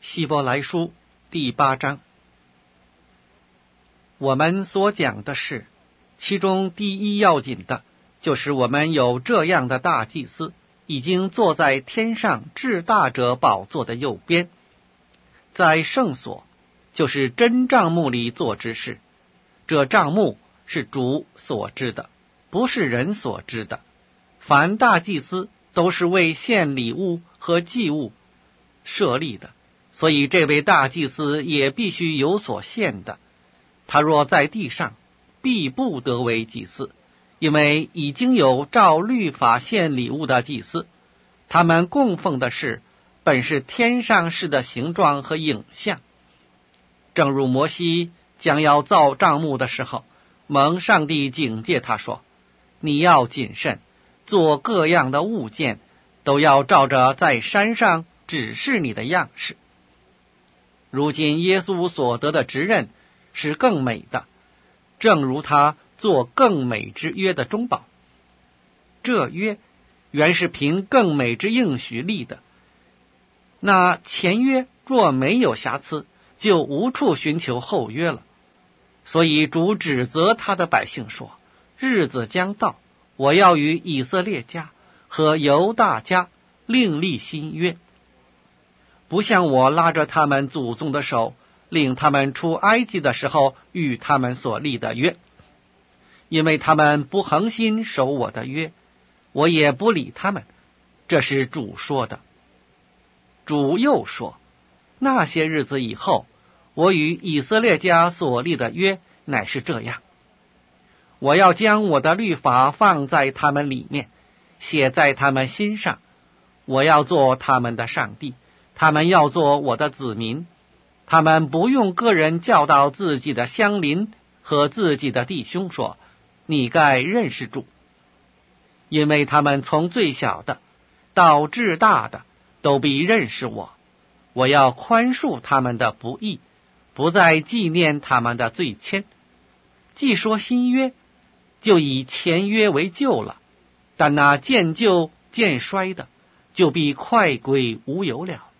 希伯来书第8章，我们所讲的是，其中第一要紧的，就是我们有这样的大祭司，已经坐在天上至大者宝座的右边，在圣所，就是真帐幕里做之事。这帐幕是主所知的，不是人所知的。凡大祭司都是为献礼物和祭物设立的，所以这位大祭司也必须有所献的。他若在地上，必不得为祭司，因为已经有照律法献礼物的祭司，他们供奉的是本是天上事的形状和影像。正如摩西将要造帐幕的时候，蒙上帝警戒他说，你要谨慎，做各样的物件，都要照着在山上指示你的样式。如今耶稣所得的职任是更美的，正如他做更美之约的中保。这约原是凭更美之应许立的，那前约若没有瑕疵，就无处寻求后约了。所以主指责他的百姓说，日子将到，我要与以色列家和犹大家另立新约，不像我拉着他们祖宗的手，领他们出埃及的时候与他们所立的约，因为他们不恒心守我的约，我也不理他们。这是主说的。主又说，那些日子以后，我与以色列家所立的约乃是这样，我要将我的律法放在他们里面，写在他们心上，我要做他们的上帝，他们要做我的子民。他们不用个人教导自己的乡邻和自己的弟兄说，你该认识主，因为他们从最小的到至大的都必认识我。我要宽恕他们的不义，不再纪念他们的罪愆。既说新约，就以前约为旧了，但那渐旧渐衰的，就必快归无有了。